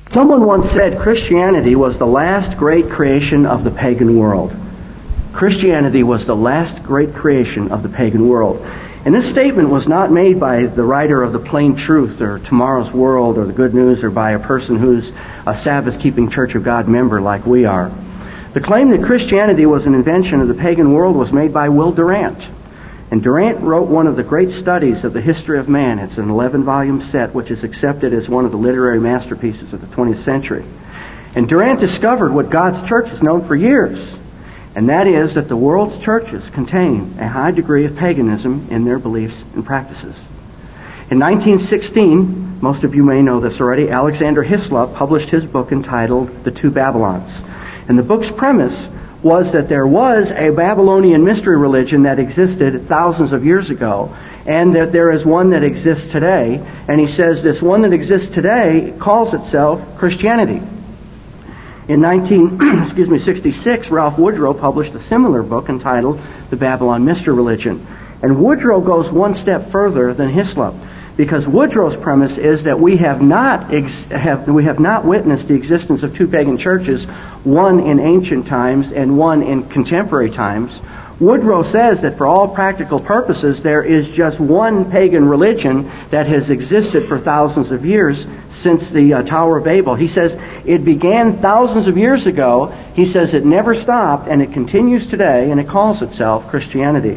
Someone once said Christianity was the last great creation of the pagan world. Christianity was the last great creation of the pagan world. And this statement was not made by the writer of the Plain Truth or Tomorrow's World or the Good News or by a person who's a Sabbath-keeping Church of God member like we are. The claim that Christianity was an invention of the pagan world was made by Will Durant. And Durant wrote one of the great studies of the history of man. It's an 11-volume set which is accepted as one of the literary masterpieces of the 20th century. And Durant discovered what God's church has known for years, and that is that the world's churches contain a high degree of paganism in their beliefs and practices. In 1916, most of you may know this already, Alexander Hislop published his book entitled The Two Babylons. And the book's premise was that there was a Babylonian mystery religion that existed thousands of years ago, and that there is one that exists today. And he says this one that exists today calls itself Christianity. In 1966, Ralph Woodrow published a similar book entitled The Babylon Mystery Religion. And Woodrow goes one step further than Hislop, because Woodrow's premise is that we have not witnessed the existence of two pagan churches, one in ancient times and one in contemporary times. Woodrow says that for all practical purposes, there is just one pagan religion that has existed for thousands of years since the Tower of Babel. He says it began thousands of years ago. He says it never stopped, and it continues today, and it calls itself Christianity.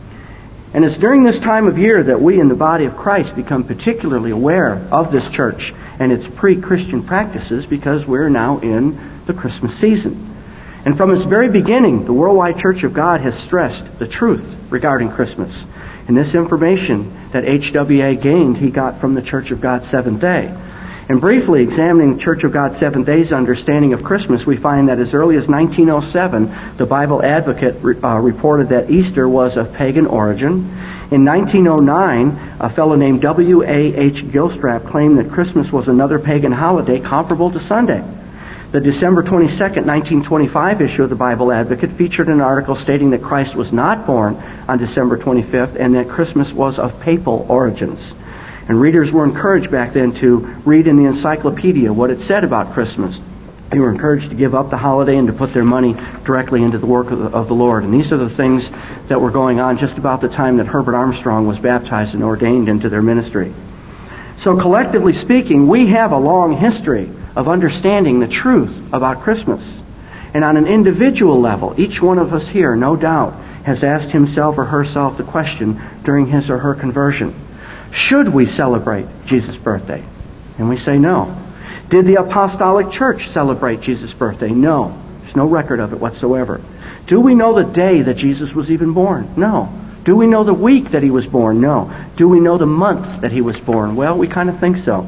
And it's during this time of year that we in the body of Christ become particularly aware of this church and its pre-Christian practices, because we're now in the Christmas season. And from its very beginning, the Worldwide Church of God has stressed the truth regarding Christmas. And this information that H.W.A. gained, he got from the Church of God Seventh Day. And briefly examining Church of God Seventh Day's understanding of Christmas, we find that as early as 1907, the Bible Advocate reported that Easter was of pagan origin. In 1909, a fellow named W.A.H. Gilstrap claimed that Christmas was another pagan holiday comparable to Sunday. The December 22, 1925 issue of the Bible Advocate featured an article stating that Christ was not born on December 25th and that Christmas was of papal origins. And readers were encouraged back then to read in the encyclopedia what it said about Christmas. They were encouraged to give up the holiday and to put their money directly into the work of the Lord. And these are the things that were going on just about the time that Herbert Armstrong was baptized and ordained into their ministry. So collectively speaking, we have a long history of understanding the truth about Christmas. And on an individual level, each one of us here, no doubt, has asked himself or herself the question during his or her conversion: should we celebrate Jesus' birthday? And we say no. Did the Apostolic Church celebrate Jesus' birthday? No. There's no record of it whatsoever. Do we know the day that Jesus was even born? No. Do we know the week that he was born? No. Do we know the month that he was born? Well, we kind of think so.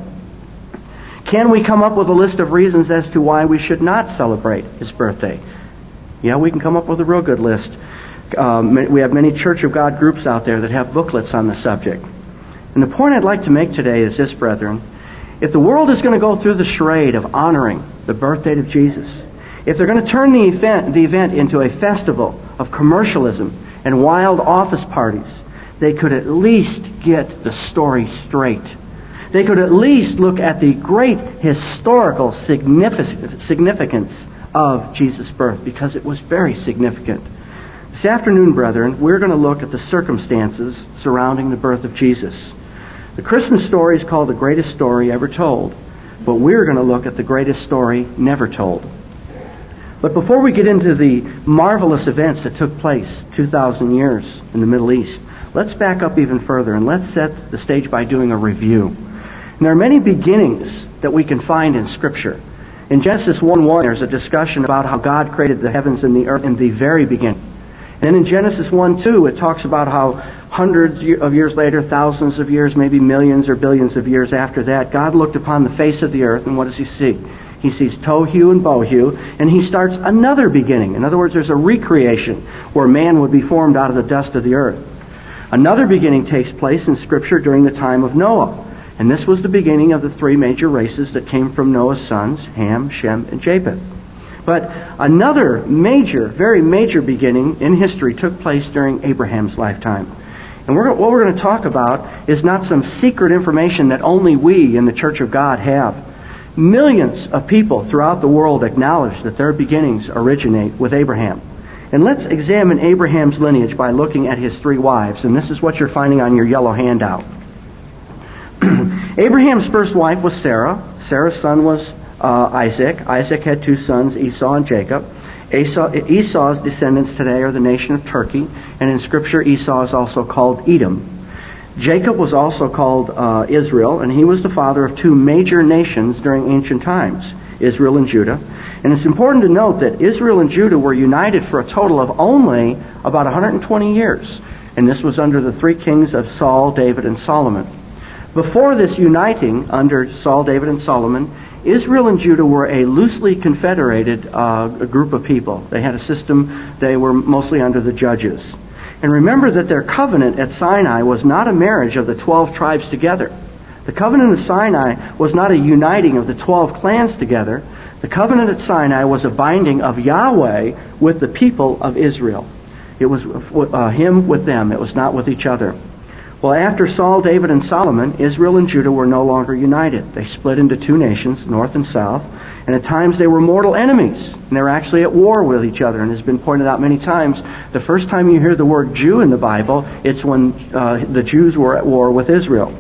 Can we come up with a list of reasons as to why we should not celebrate his birthday? Yeah, we can come up with a real good list. We have many Church of God groups out there that have booklets on the subject. And the point I'd like to make today is this, brethren. If the world is going to go through the charade of honoring the birth date of Jesus, if they're going to turn the event into a festival of commercialism and wild office parties, they could at least get the story straight. They could at least look at the great historical significance of Jesus' birth, because it was very significant. This afternoon, brethren, we're going to look at the circumstances surrounding the birth of Jesus. The Christmas story is called the greatest story ever told, but we're going to look at the greatest story never told. But before we get into the marvelous events that took place 2,000 years in the Middle East, let's back up even further and let's set the stage by doing a review. And there are many beginnings that we can find in Scripture. In Genesis 1:1, there's a discussion about how God created the heavens and the earth in the very beginning. And then in Genesis 1:2, it talks about how hundreds of years later, thousands of years, maybe millions or billions of years after that, God looked upon the face of the earth, and what does he see? He sees tohu and bohu, and he starts another beginning. In other words, there's a recreation where man would be formed out of the dust of the earth. Another beginning takes place in Scripture during the time of Noah. And this was the beginning of the three major races that came from Noah's sons, Ham, Shem, and Japheth. But another major, very major beginning in history took place during Abraham's lifetime. And what we're going to talk about is not some secret information that only we in the Church of God have. Millions of people throughout the world acknowledge that their beginnings originate with Abraham. And let's examine Abraham's lineage by looking at his 3 wives. And this is what you're finding on your yellow handout. Abraham's first wife was Sarah. Sarah's son was Isaac. Isaac had 2 sons, Esau and Jacob. Esau's descendants today are the nation of Turkey. And in Scripture, Esau is also called Edom. Jacob was also called Israel, and he was the father of 2 major nations during ancient times, Israel and Judah. And it's important to note that Israel and Judah were united for a total of only about 120 years. And this was under the 3 kings of Saul, David, and Solomon. Before this uniting under Saul, David, and Solomon, Israel and Judah were a loosely confederated group of people. They had a system, they were mostly under the judges. And remember that their covenant at Sinai was not a marriage of the 12 tribes together. The covenant of Sinai was not a uniting of the 12 clans together. The covenant at Sinai was a binding of Yahweh with the people of Israel. It was Him with them. It was not with each other. Well, after Saul, David, and Solomon, Israel and Judah were no longer united. They split into 2 nations, north and south. And at times they were mortal enemies. And they were actually at war with each other. And it has been pointed out many times, the first time you hear the word Jew in the Bible, it's when the Jews were at war with Israel.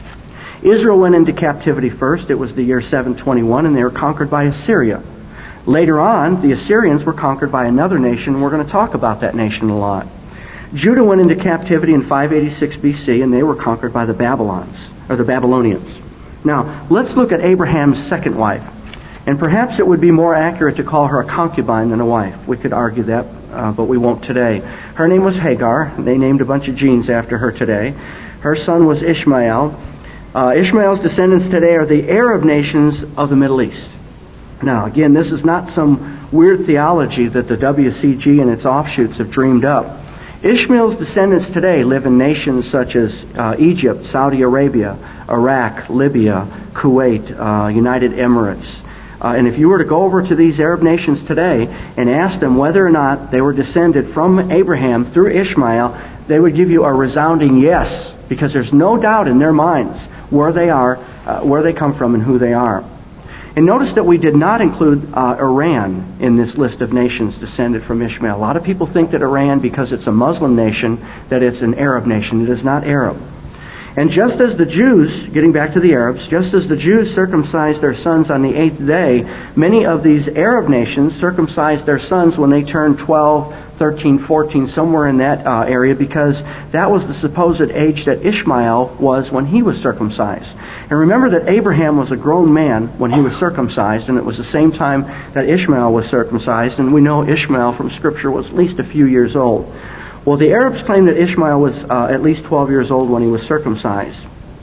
Israel went into captivity first. It was the year 721, and they were conquered by Assyria. Later on, the Assyrians were conquered by another nation, and we're going to talk about that nation a lot. Judah went into captivity in 586 BC, and they were conquered by the Babylonians. Now, let's look at Abraham's second wife. And perhaps it would be more accurate to call her a concubine than a wife. We could argue that, but we won't today. Her name was Hagar. They named a bunch of genes after her today. Her son was Ishmael. Ishmael's descendants today are the Arab nations of the Middle East. Now, again, this is not some weird theology that the WCG and its offshoots have dreamed up. Ishmael's descendants today live in nations such as Egypt, Saudi Arabia, Iraq, Libya, Kuwait, United Emirates. And if you were to go over to these Arab nations today and ask them whether or not they were descended from Abraham through Ishmael, they would give you a resounding yes, because there's no doubt in their minds where they are, where they come from, and who they are. And notice that we did not include Iran in this list of nations descended from Ishmael. A lot of people think that Iran, because it's a Muslim nation, that it's an Arab nation. It is not Arab. And just as the Jews, getting back to the Arabs, just as the Jews circumcised their sons on the 8th day, many of these Arab nations circumcised their sons when they turned 12, 13, 14, somewhere in that area, because that was the supposed age that Ishmael was when he was circumcised. And remember that Abraham was a grown man when he was circumcised, and it was the same time that Ishmael was circumcised, and we know Ishmael from Scripture was at least a few years old. Well, the Arabs claim that Ishmael was at least 12 years old when he was circumcised.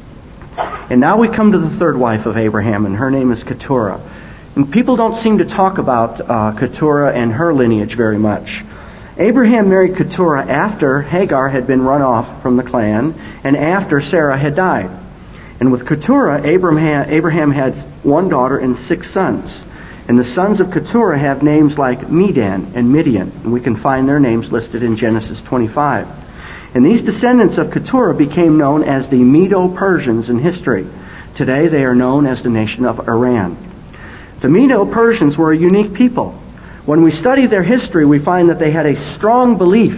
And now we come to the third wife of Abraham, and her name is Keturah. And people don't seem to talk about Keturah and her lineage very much. Abraham married Keturah after Hagar had been run off from the clan and after Sarah had died. And with Keturah, Abraham had 1 daughter and 6 sons. And the sons of Keturah have names like Medan and Midian, and we can find their names listed in Genesis 25. And these descendants of Keturah became known as the Medo-Persians in history. Today they are known as the nation of Iran. The Medo-Persians were a unique people. When we study their history, we find that they had a strong belief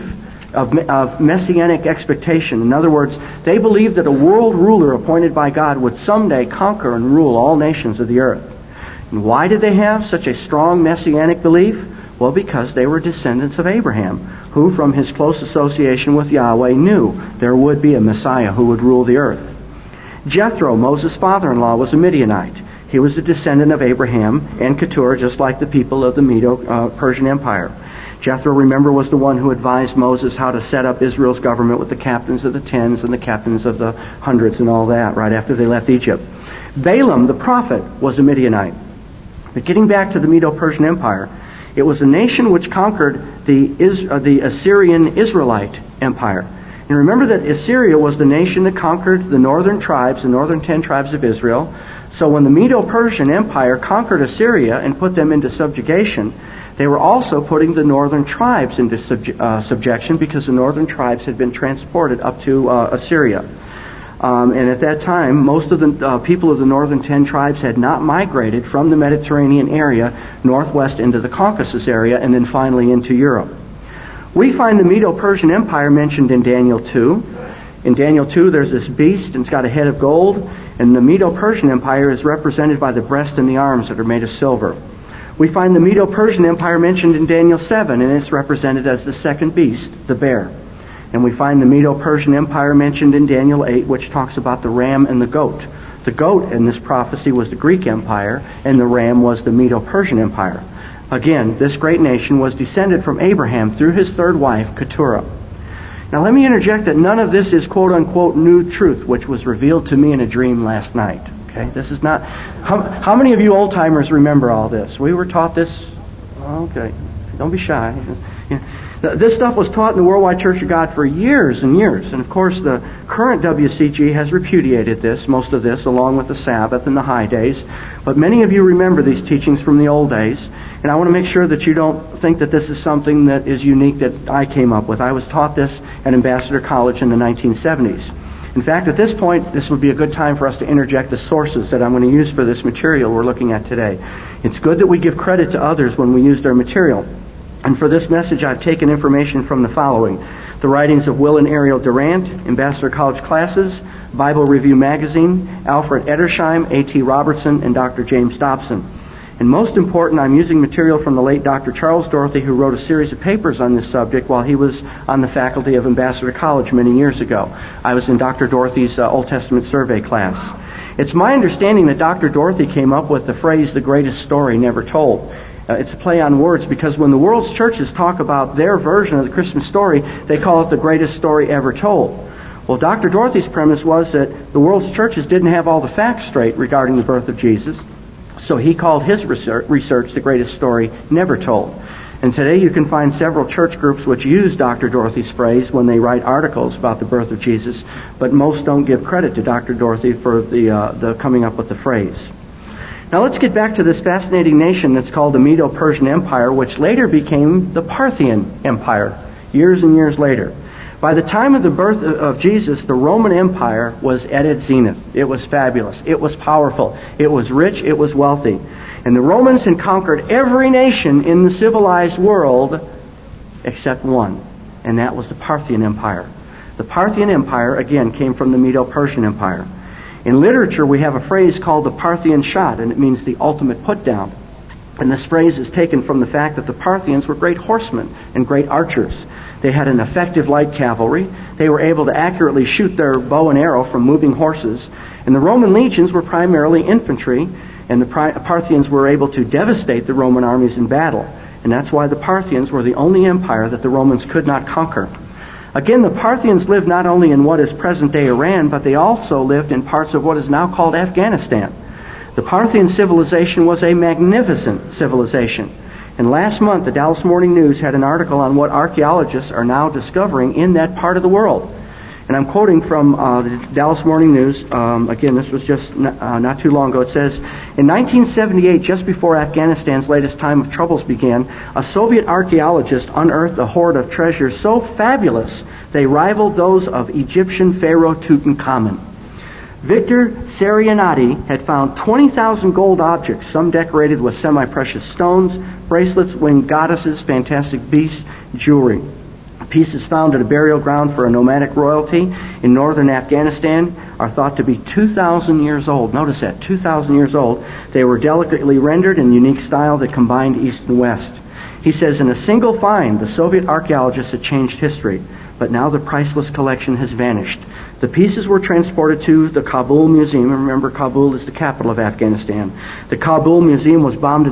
of messianic expectation. In other words, they believed that a world ruler appointed by God would someday conquer and rule all nations of the earth. And why did they have such a strong messianic belief? Well, because they were descendants of Abraham, who from his close association with Yahweh knew there would be a Messiah who would rule the earth. Jethro, Moses' father-in-law, was a Midianite. He was a descendant of Abraham and Keturah, just like the people of the Medo-Persian Empire. Jethro, remember, was the one who advised Moses how to set up Israel's government with the captains of the tens and the captains of the hundreds and all that, right after they left Egypt. Balaam, the prophet, was a Midianite. But getting back to the Medo-Persian Empire, it was a nation which conquered the Assyrian Israelite Empire. And remember that Assyria was the nation that conquered the northern tribes, the northern 10 tribes of Israel. So when the Medo-Persian Empire conquered Assyria and put them into subjugation, they were also putting the northern tribes into subjection, because the northern tribes had been transported up to Assyria. And at that time, most of the people of the northern 10 tribes had not migrated from the Mediterranean area northwest into the Caucasus area and then finally into Europe. We find the Medo-Persian Empire mentioned in Daniel 2. In Daniel 2, there's this beast, and it's got a head of gold, and the Medo-Persian Empire is represented by the breast and the arms that are made of silver. We find the Medo-Persian Empire mentioned in Daniel 7, and it's represented as the second beast, the bear. And we find the Medo-Persian Empire mentioned in Daniel 8, which talks about the ram and the goat. The goat in this prophecy was the Greek Empire, and the ram was the Medo-Persian Empire. Again, this great nation was descended from Abraham through his third wife, Keturah. Now let me interject that none of this is quote-unquote new truth, which was revealed to me in a dream last night. Okay, this is not... How many of you old-timers remember all this? We were taught this... Okay, don't be shy. This stuff was taught in the Worldwide Church of God for years and years. And of course, the current WCG has repudiated this, most of this, along with the Sabbath and the high days. But many of you remember these teachings from the old days. And I want to make sure that you don't think that this is something that is unique that I came up with. I was taught this at Ambassador College in the 1970s. In fact, at this point, this would be a good time for us to interject the sources that I'm going to use for this material we're looking at today. It's good that we give credit to others when we use their material. And for this message, I've taken information from the following: the writings of Will and Ariel Durant, Ambassador College Classes, Bible Review Magazine, Alfred Edersheim, A.T. Robertson, and Dr. James Dobson. And most important, I'm using material from the late Dr. Charles Dorothy, who wrote a series of papers on this subject while he was on the faculty of Ambassador College many years ago. I was in Dr. Dorothy's Old Testament survey class. It's my understanding that Dr. Dorothy came up with the phrase, the greatest story never told. It's a play on words because when the world's churches talk about their version of the Christmas story, they call it the greatest story ever told. Well, Dr. Dorothy's premise was that the world's churches didn't have all the facts straight regarding the birth of Jesus, so he called his research the greatest story never told. And today you can find several church groups which use Dr. Dorothy's phrase when they write articles about the birth of Jesus, but most don't give credit to Dr. Dorothy for the coming up with the phrase. Now let's get back to this fascinating nation that's called the Medo-Persian Empire, which later became the Parthian Empire, years and years later. By the time of the birth of Jesus, the Roman Empire was at its zenith. It was fabulous. It was powerful. It was rich. It was wealthy. And the Romans had conquered every nation in the civilized world except one, and that was the Parthian Empire. The Parthian Empire, again, came from the Medo-Persian Empire. In literature, we have a phrase called the Parthian shot, and it means the ultimate put-down. And this phrase is taken from the fact that the Parthians were great horsemen and great archers. They had an effective light cavalry. They were able to accurately shoot their bow and arrow from moving horses. And the Roman legions were primarily infantry, and the Parthians were able to devastate the Roman armies in battle. And that's why the Parthians were the only empire that the Romans could not conquer. Again, the Parthians lived not only in what is present-day Iran, but they also lived in parts of what is now called Afghanistan. The Parthian civilization was a magnificent civilization. And last month, the Dallas Morning News had an article on what archaeologists are now discovering in that part of the world. And I'm quoting from the Dallas Morning News. Again, this was just not too long ago. It says, in 1978, just before Afghanistan's latest time of troubles began, a Soviet archaeologist unearthed a hoard of treasures so fabulous they rivaled those of Egyptian pharaoh Tutankhamun. Victor Sarianati had found 20,000 gold objects, some decorated with semi-precious stones, bracelets, winged goddesses, fantastic beasts, jewelry. Pieces found at a burial ground for a nomadic royalty in northern Afghanistan are thought to be 2,000 years old. Notice that, 2,000 years old. They were delicately rendered in unique style that combined East and West. He says, in a single find, the Soviet archaeologists had changed history, but now the priceless collection has vanished. The pieces were transported to the Kabul Museum. Remember, Kabul is the capital of Afghanistan. The Kabul Museum was bombed in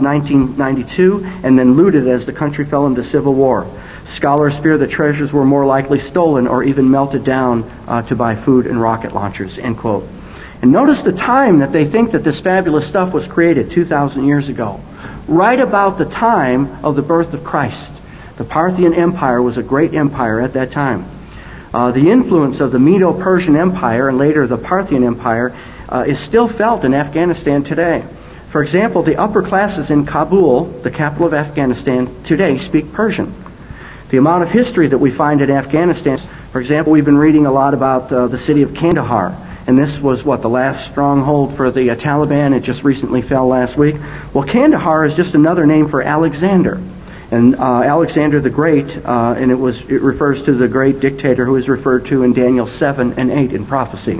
1992 and then looted as the country fell into civil war. Scholars fear the treasures were more likely stolen or even melted down to buy food and rocket launchers, end quote. And notice the time that they think that this fabulous stuff was created 2,000 years ago. Right about the time of the birth of Christ. The Parthian Empire was a great empire at that time. The influence of the Medo-Persian Empire and later the Parthian Empire is still felt in Afghanistan today. For example, the upper classes in Kabul, the capital of Afghanistan, today speak Persian. The amount of history that we find in Afghanistan, for example, we've been reading a lot about the city of Kandahar. And this was, the last stronghold for the Taliban. It just recently fell last week. Well, Kandahar is just another name for Alexander. And Alexander the Great, and it refers to the great dictator who is referred to in Daniel 7 and 8 in prophecy.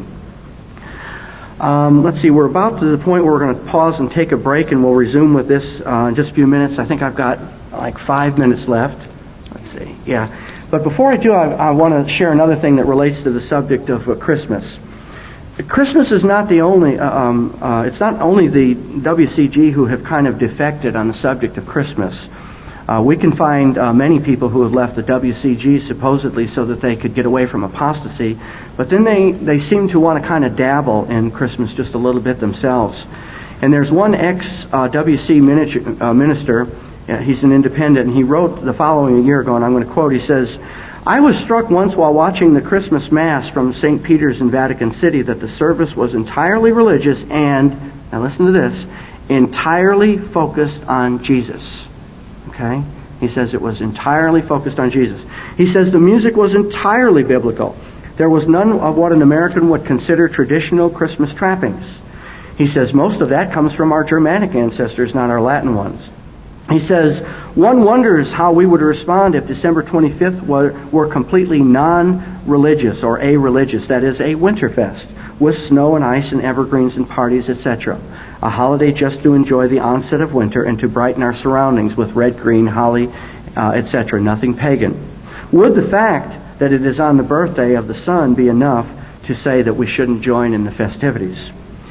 Let's see, we're about to the point where we're going to pause and take a break, and we'll resume with this in just a few minutes. I think I've got like 5 minutes left. Let's see, yeah. But before I do, I want to share another thing that relates to the subject of Christmas. Christmas is not the only, it's not only the WCG who have kind of defected on the subject of Christmas. We can find many people who have left the WCG supposedly so that they could get away from apostasy, but then they seem to want to kind of dabble in Christmas just a little bit themselves. And there's one ex-WC minister, he's an independent, and he wrote the following a year ago, and I'm going to quote, he says, "I was struck once while watching the Christmas Mass from St. Peter's in Vatican City that the service was entirely religious and, now listen to this, entirely focused on Jesus." Okay? He says it was entirely focused on Jesus. He says the music was entirely biblical. There was none of what an American would consider traditional Christmas trappings. He says most of that comes from our Germanic ancestors, not our Latin ones. He says, one wonders how we would respond if December 25th were completely non-religious or a-religious, that is, a Winterfest, with snow and ice and evergreens and parties, etc. A holiday just to enjoy the onset of winter and to brighten our surroundings with red, green, holly, etc. Nothing pagan. Would the fact that it is on the birthday of the sun be enough to say that we shouldn't join in the festivities?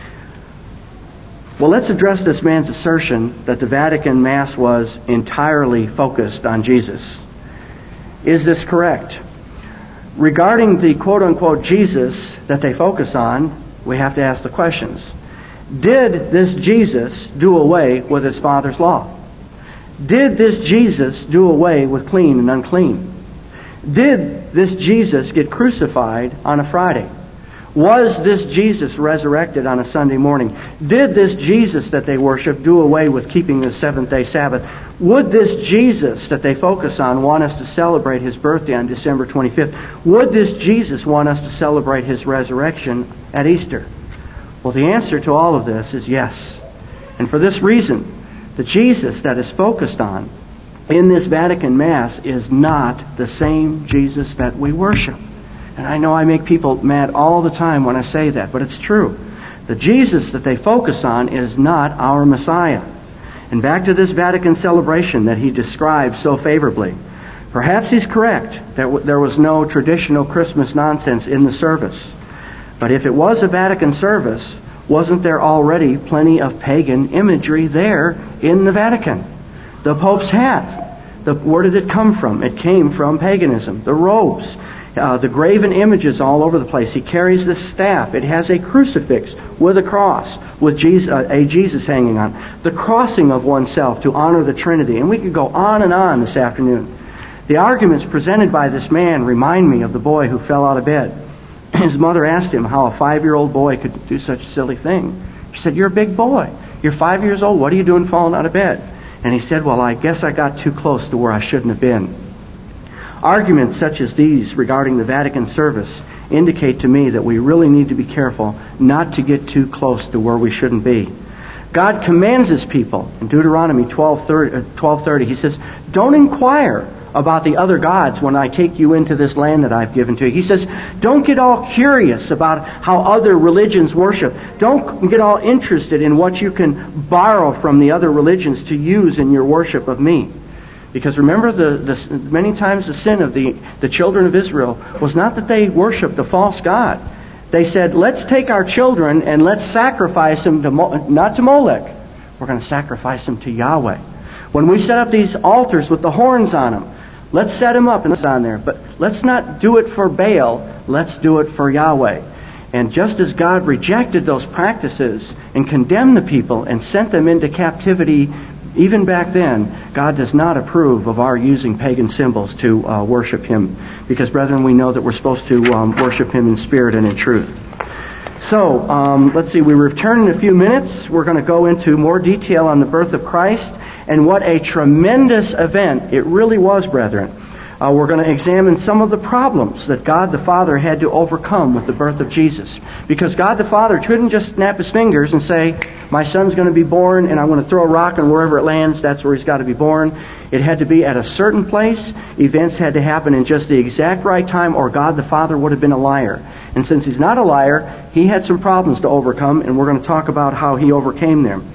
Well, let's address this man's assertion that the Vatican Mass was entirely focused on Jesus. Is this correct? Regarding the quote-unquote Jesus that they focus on, we have to ask the questions. Did this Jesus do away with his Father's law? Did this Jesus do away with clean and unclean? Did this Jesus get crucified on a Friday? Was this Jesus resurrected on a Sunday morning? Did this Jesus that they worship do away with keeping the seventh-day Sabbath? Would this Jesus that they focus on want us to celebrate his birthday on December 25th? Would this Jesus want us to celebrate his resurrection at Easter? Well, the answer to all of this is yes. And for this reason, the Jesus that is focused on in this Vatican Mass is not the same Jesus that we worship. And I know I make people mad all the time when I say that, but it's true. The Jesus that they focus on is not our Messiah. And back to this Vatican celebration that he describes so favorably. Perhaps he's correct that there was no traditional Christmas nonsense in the service. But if it was a Vatican service, wasn't there already plenty of pagan imagery there in the Vatican? The Pope's hat. Where did it come from? It came from paganism. The robes. The graven images all over the place. He carries this staff. It has a crucifix with a cross, with a Jesus hanging on. The crossing of oneself to honor the Trinity. And we could go on and on this afternoon. The arguments presented by this man remind me of the boy who fell out of bed. His mother asked him how a 5-year-old boy could do such a silly thing. She said, "You're a big boy. You're 5 years old. What are you doing falling out of bed?" And he said, "Well, I guess I got too close to where I shouldn't have been." Arguments such as these regarding the Vatican service indicate to me that we really need to be careful not to get too close to where we shouldn't be. God commands his people in Deuteronomy 12:30. He says, "Don't inquire about the other gods when I take you into this land that I've given to you." He says, don't get all curious about how other religions worship. Don't get all interested in what you can borrow from the other religions to use in your worship of me. Because remember, many times the sin of the children of Israel was not that they worshipped a false god. They said, let's take our children and let's sacrifice them not to Molech. We're going to sacrifice them to Yahweh. When we set up these altars with the horns on them, let's set them up and it's on there. But let's not do it for Baal. Let's do it for Yahweh. And just as God rejected those practices and condemned the people and sent them into captivity even back then, God does not approve of our using pagan symbols to worship him. Because, brethren, we know that we're supposed to worship him in spirit and in truth. So, let's see, we return in a few minutes. We're going to go into more detail on the birth of Christ and what a tremendous event it really was, brethren. We're going to examine some of the problems that God the Father had to overcome with the birth of Jesus. Because God the Father couldn't just snap His fingers and say, my son's going to be born and I'm going to throw a rock and wherever it lands, that's where he's got to be born. It had to be at a certain place. Events had to happen in just the exact right time or God the Father would have been a liar. And since He's not a liar, He had some problems to overcome, and we're going to talk about how He overcame them.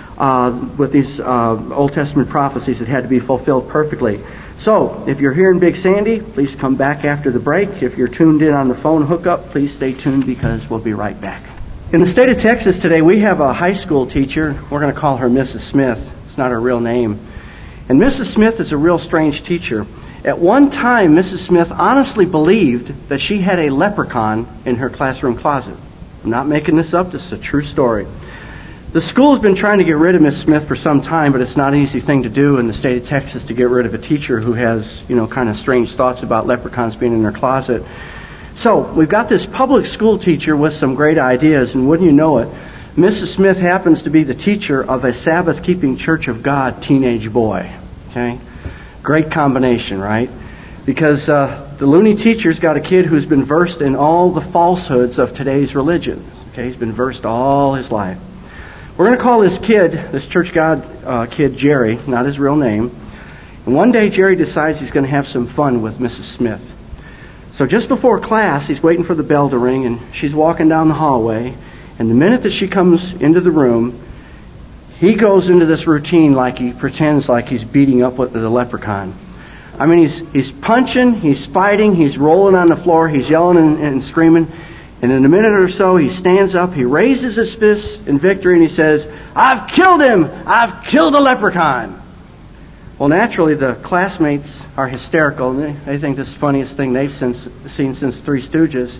With these Old Testament prophecies that had to be fulfilled perfectly. So, if you're here in Big Sandy, please come back after the break. If you're tuned in on the phone hookup, please stay tuned because we'll be right back. In the state of Texas today, we have a high school teacher. We're going to call her Mrs. Smith. It's not her real name. And Mrs. Smith is a real strange teacher. At one time, Mrs. Smith honestly believed that she had a leprechaun in her classroom closet. I'm not making this up. This is a true story. The school has been trying to get rid of Miss Smith for some time, but it's not an easy thing to do in the state of Texas to get rid of a teacher who has, kind of strange thoughts about leprechauns being in their closet. So, we've got this public school teacher with some great ideas, and wouldn't you know it, Mrs. Smith happens to be the teacher of a Sabbath-keeping Church of God teenage boy. Okay? Great combination, right? Because the loony teacher's got a kid who's been versed in all the falsehoods of today's religions. Okay? He's been versed all his life. We're going to call this kid, this Church God kid, Jerry, not his real name. And one day Jerry decides he's going to have some fun with Mrs. Smith. So just before class, he's waiting for the bell to ring, and she's walking down the hallway. And the minute that she comes into the room, he goes into this routine like he pretends like he's beating up with the leprechaun. I mean, he's punching, he's fighting, he's rolling on the floor, he's yelling and screaming. And in a minute or so, he stands up, he raises his fist in victory, and he says, I've killed him! I've killed a leprechaun! Well, naturally, the classmates are hysterical, and they think this is the funniest thing they've seen since Three Stooges.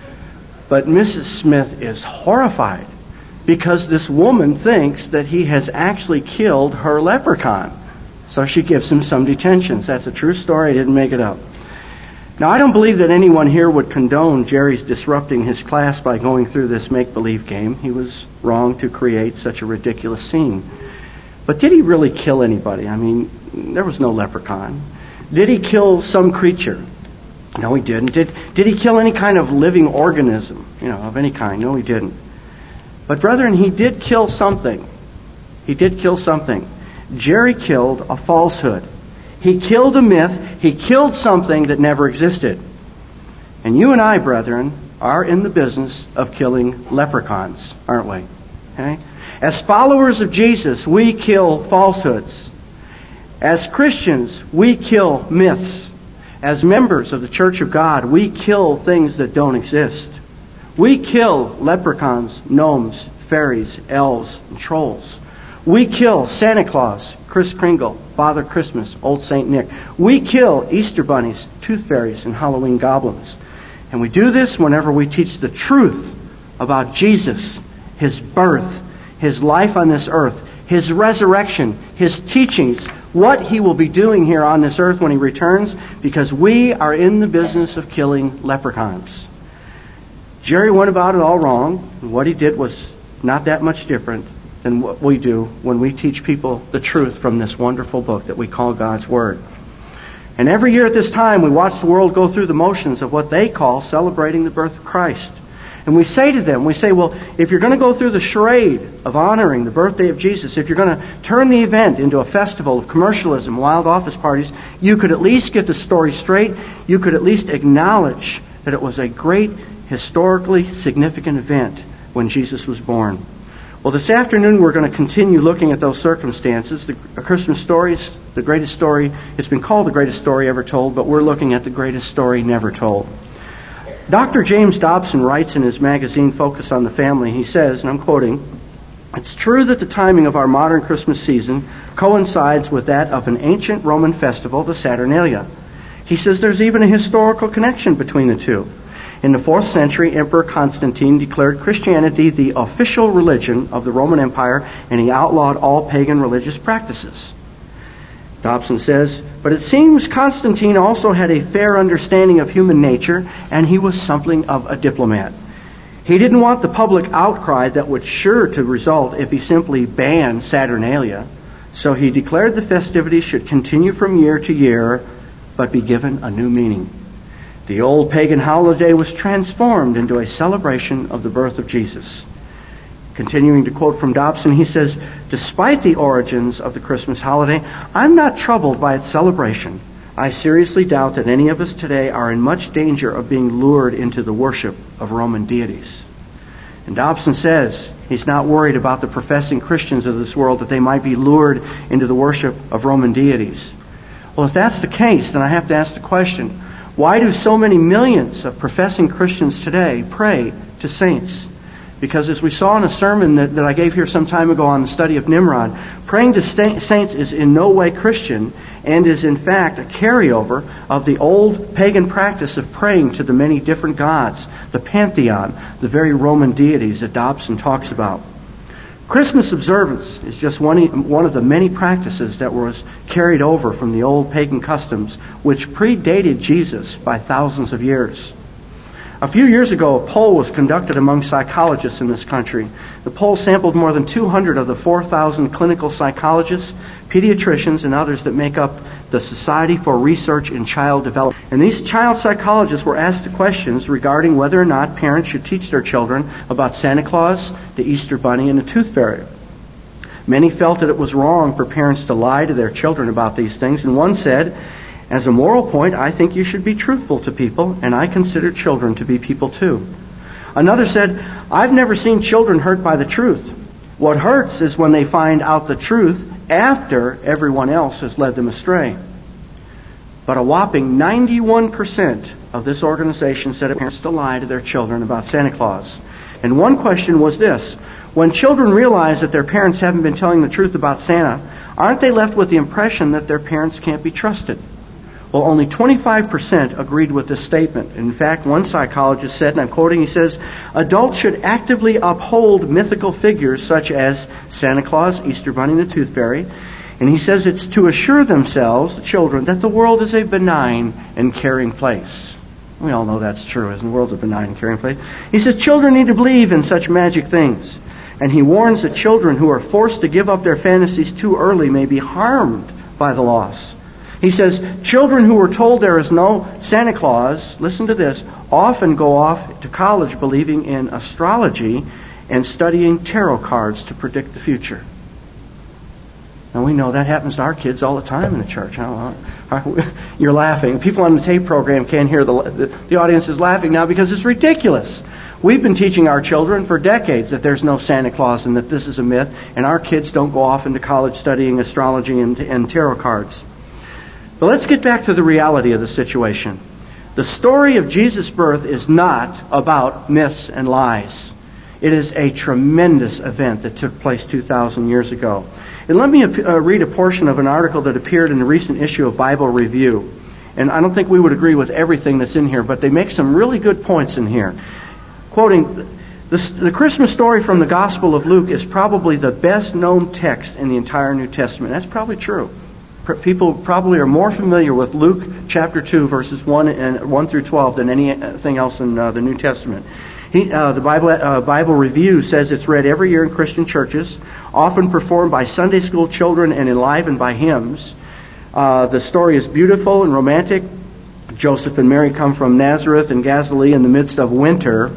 But Mrs. Smith is horrified because this woman thinks that he has actually killed her leprechaun. So she gives him some detentions. That's a true story. I didn't make it up. Now, I don't believe that anyone here would condone Jerry's disrupting his class by going through this make-believe game. He was wrong to create such a ridiculous scene. But did he really kill anybody? I mean, there was no leprechaun. Did he kill some creature? No, he didn't. Did he kill any kind of living organism, of any kind? No, he didn't. But brethren, he did kill something. He did kill something. Jerry killed a falsehood. He killed a myth. He killed something that never existed. And you and I, brethren, are in the business of killing leprechauns, aren't we? Okay? As followers of Jesus, we kill falsehoods. As Christians, we kill myths. As members of the Church of God, we kill things that don't exist. We kill leprechauns, gnomes, fairies, elves, and trolls. We kill Santa Claus, Kris Kringle, Father Christmas, Old St. Nick. We kill Easter bunnies, tooth fairies, and Halloween goblins. And we do this whenever we teach the truth about Jesus, His birth, His life on this earth, His resurrection, His teachings, what He will be doing here on this earth when He returns, because we are in the business of killing leprechauns. Jerry went about it all wrong, and what he did was not that much different than what we do when we teach people the truth from this wonderful book that we call God's Word. And every year at this time, we watch the world go through the motions of what they call celebrating the birth of Christ. And we say to them, well, if you're going to go through the charade of honoring the birthday of Jesus, if you're going to turn the event into a festival of commercialism, wild office parties, you could at least get the story straight. You could at least acknowledge that it was a great, historically significant event when Jesus was born. Well, this afternoon we're going to continue looking at those circumstances. The Christmas story is the greatest story. It's been called the greatest story ever told, but we're looking at the greatest story never told. Dr. James Dobson writes in his magazine Focus on the Family, he says, and I'm quoting, "It's true that the timing of our modern Christmas season coincides with that of an ancient Roman festival, the Saturnalia. He says there's even a historical connection between the two. In the 4th century, Emperor Constantine declared Christianity the official religion of the Roman Empire, and he outlawed all pagan religious practices." Dobson says, "But it seems Constantine also had a fair understanding of human nature, and he was something of a diplomat. He didn't want the public outcry that would sure to result if he simply banned Saturnalia. So he declared the festivities should continue from year to year but be given a new meaning. The old pagan holiday was transformed into a celebration of the birth of Jesus. Continuing to quote from Dobson, he says, "Despite the origins of the Christmas holiday, I'm not troubled by its celebration. I seriously doubt that any of us today are in much danger of being lured into the worship of Roman deities." And Dobson says he's not worried about the professing Christians of this world, that they might be lured into the worship of Roman deities. Well, if that's the case, then I have to ask the question, why do so many millions of professing Christians today pray to saints? Because as we saw in a sermon that I gave here some time ago on the study of Nimrod, praying to saints is in no way Christian and is in fact a carryover of the old pagan practice of praying to the many different gods, the pantheon, the very Roman deities that Dobson talks about. Christmas observance is just one of the many practices that was carried over from the old pagan customs, which predated Jesus by thousands of years. A few years ago, a poll was conducted among psychologists in this country. The poll sampled more than 200 of the 4,000 clinical psychologists, pediatricians, and others that make up the Society for Research in Child Development. And these child psychologists were asked the questions regarding whether or not parents should teach their children about Santa Claus, the Easter Bunny, and the Tooth Fairy. Many felt that it was wrong for parents to lie to their children about these things, and one said, "As a moral point, I think you should be truthful to people, and I consider children to be people too." Another said, "I've never seen children hurt by the truth. What hurts is when they find out the truth after everyone else has led them astray." But a whopping 91% of this organization said it parents to lie to their children about Santa Claus. And one question was this: when children realize that their parents haven't been telling the truth about Santa, aren't they left with the impression that their parents can't be trusted? Well, only 25% agreed with this statement. In fact, one psychologist said, and I'm quoting, he says, "Adults should actively uphold mythical figures such as Santa Claus, Easter Bunny, and the Tooth Fairy." And he says it's to assure themselves, the children, that the world is a benign and caring place. We all know that's true, isn't it? The world's a benign and caring place. He says children need to believe in such magic things. And he warns that children who are forced to give up their fantasies too early may be harmed by the loss. He says, children who were told there is no Santa Claus, listen to this, often go off to college believing in astrology and studying tarot cards to predict the future. Now we know that happens to our kids all the time in the church. You're laughing. People on the tape program can't hear the audience is laughing now because it's ridiculous. We've been teaching our children for decades that there's no Santa Claus and that this is a myth, and our kids don't go off into college studying astrology and tarot cards. But let's get back to the reality of the situation. The story of Jesus' birth is not about myths and lies. It is a tremendous event that took place 2,000 years ago. And let me read a portion of an article that appeared in a recent issue of Bible Review. And I don't think we would agree with everything that's in here, but they make some really good points in here. Quoting, the Christmas story from the Gospel of Luke is probably the best known text in the entire New Testament. That's probably true. People probably are more familiar with Luke chapter 2, verses 1 through 12 than anything else in the New Testament. The Bible Review says it's read every year in Christian churches, often performed by Sunday school children and enlivened by hymns. The story is beautiful and romantic. Joseph and Mary come from Nazareth and Galilee in the midst of winter.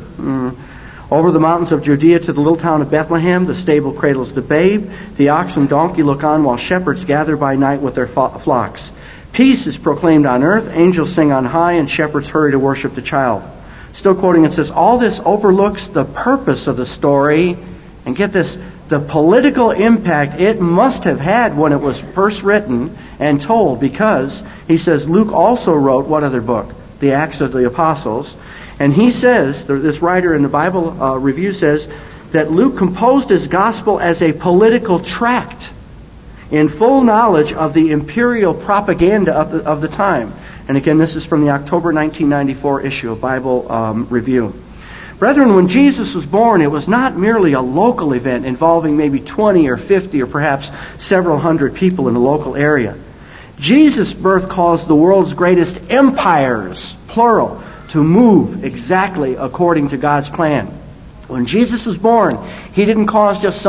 Over the mountains of Judea to the little town of Bethlehem, the stable cradles the babe. The ox and donkey look on while shepherds gather by night with their flocks. Peace is proclaimed on earth, angels sing on high, and shepherds hurry to worship the child. Still quoting, it says, all this overlooks the purpose of the story, and get this, the political impact it must have had when it was first written and told, because, he says, Luke also wrote what other book? The Acts of the Apostles. And he says, this writer in the Bible Review says, that Luke composed his gospel as a political tract in full knowledge of the imperial propaganda of the time. And again, this is from the October 1994 issue of Bible Review. Brethren, when Jesus was born, it was not merely a local event involving maybe 20 or 50 or perhaps several hundred people in the local area. Jesus' birth caused the world's greatest empires, plural, to move exactly according to God's plan. When Jesus was born, He didn't cause just some mild curiosity in a few provinces in this nation called Judea.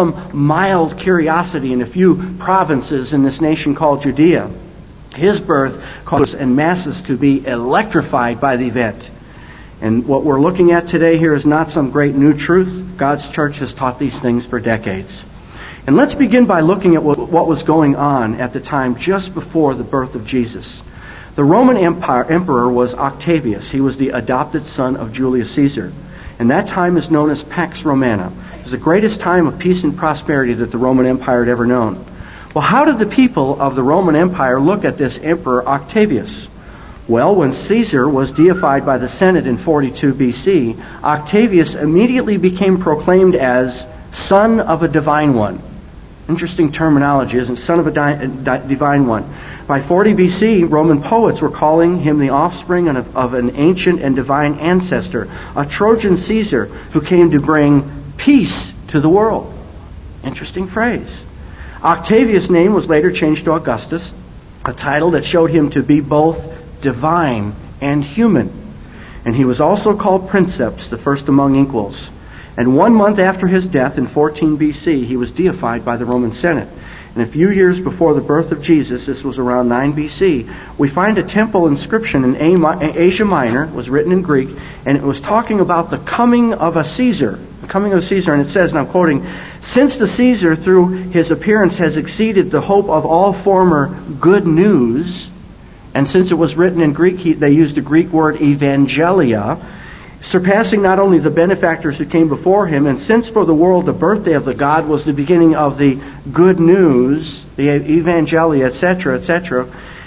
His birth caused and masses to be electrified by the event. And what we're looking at today here is not some great new truth. God's church has taught these things for decades. And let's begin by looking at what was going on at the time just before the birth of Jesus. The Roman emperor was Octavius. He was the adopted son of Julius Caesar. And that time is known as Pax Romana. It was the greatest time of peace and prosperity that the Roman Empire had ever known. Well, how did the people of the Roman Empire look at this emperor Octavius? Well, when Caesar was deified by the Senate in 42 BC, Octavius immediately became proclaimed as son of a divine one. Interesting terminology, isn't it? Son of a divine one. By 40 BC, Roman poets were calling him the offspring of an ancient and divine ancestor, a Trojan Caesar who came to bring peace to the world. Interesting phrase. Octavius' name was later changed to Augustus, a title that showed him to be both divine and human. And he was also called Princeps, the first among equals. And 1 month after his death in 14 BC, he was deified by the Roman Senate. And a few years before the birth of Jesus, this was around 9 BC, we find a temple inscription in Asia Minor. It was written in Greek, and it was talking about the coming of a Caesar. The coming of a Caesar, and it says, and I'm quoting, "Since the Caesar through his appearance has exceeded the hope of all former good news," and since it was written in Greek, they used the Greek word evangelia, surpassing not only the benefactors who came before him, and since for the world the birthday of the God was the beginning of the good news, the evangelia, etc., etc.,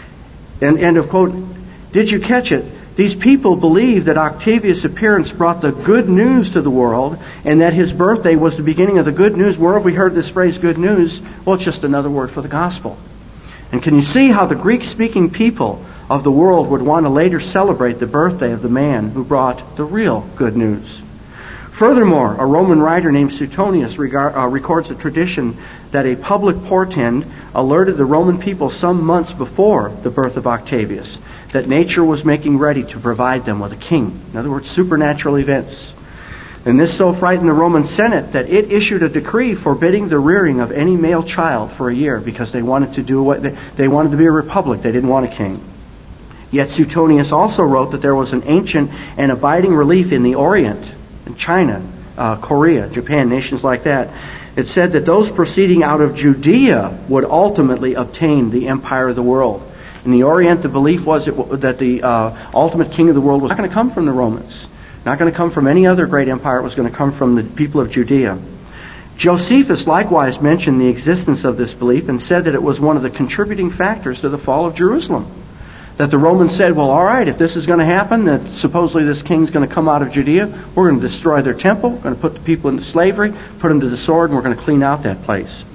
and end of quote. Did you catch it? These people believed that Octavius' appearance brought the good news to the world, and that his birthday was the beginning of the good news. Where have we heard this phrase, good news? Well, it's just another word for the gospel. And can you see how the Greek-speaking people of the world would want to later celebrate the birthday of the man who brought the real good news? Furthermore, a Roman writer named Suetonius records a tradition that a public portend alerted the Roman people some months before the birth of Octavius that nature was making ready to provide them with a king. In other words, supernatural events. And this so frightened the Roman Senate that it issued a decree forbidding the rearing of any male child for a year, because they wanted to do what they wanted to be a republic. They didn't want a king. Yet Suetonius also wrote that there was an ancient and abiding relief in the Orient, in China, Korea, Japan, nations like that. It said that those proceeding out of Judea would ultimately obtain the empire of the world. In the Orient, the belief was that the ultimate king of the world was not going to come from the Romans, not going to come from any other great empire. It was going to come from the people of Judea. Josephus likewise mentioned the existence of this belief and said that it was one of the contributing factors to the fall of Jerusalem. That the Romans said, well, all right, if this is going to happen, that supposedly this king's going to come out of Judea, we're going to destroy their temple, we're going to put the people into slavery, put them to the sword, and we're going to clean out that place.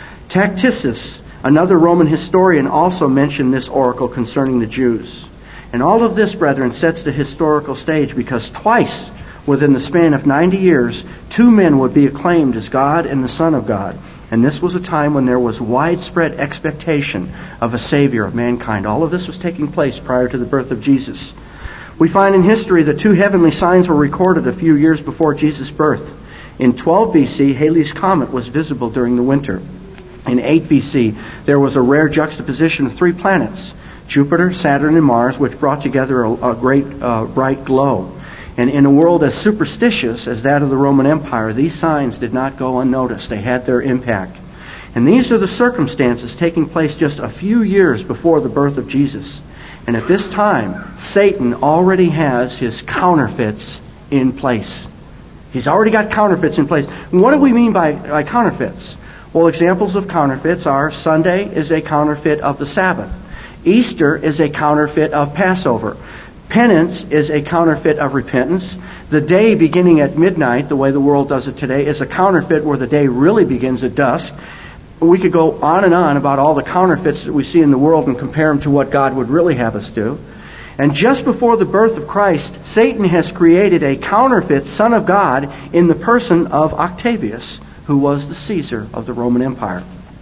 Tacitus, another Roman historian, also mentioned this oracle concerning the Jews. And all of this, brethren, sets the historical stage, because twice within the span of 90 years, 2 men would be acclaimed as God and the Son of God. And this was a time when there was widespread expectation of a Savior of mankind. All of this was taking place prior to the birth of Jesus. We find in history that 2 heavenly signs were recorded a few years before Jesus' birth. In 12 BC, Halley's Comet was visible during the winter. In 8 BC, there was a rare juxtaposition of 3 planets, Jupiter, Saturn, and Mars, which brought together a great bright glow. And in a world as superstitious as that of the Roman Empire, these signs did not go unnoticed. They had their impact. And these are the circumstances taking place just a few years before the birth of Jesus. And at this time, Satan already has his counterfeits in place. He's already got counterfeits in place. And what do we mean by counterfeits? Well, examples of counterfeits are Sunday is a counterfeit of the Sabbath. Easter is a counterfeit of Passover. Penance is a counterfeit of repentance. The day beginning at midnight, the way the world does it today, is a counterfeit where the day really begins at dusk. We could go on and on about all the counterfeits that we see in the world and compare them to what God would really have us do. And just before the birth of Christ, Satan has created a counterfeit Son of God in the person of Octavius, who was the Caesar of the Roman Empire.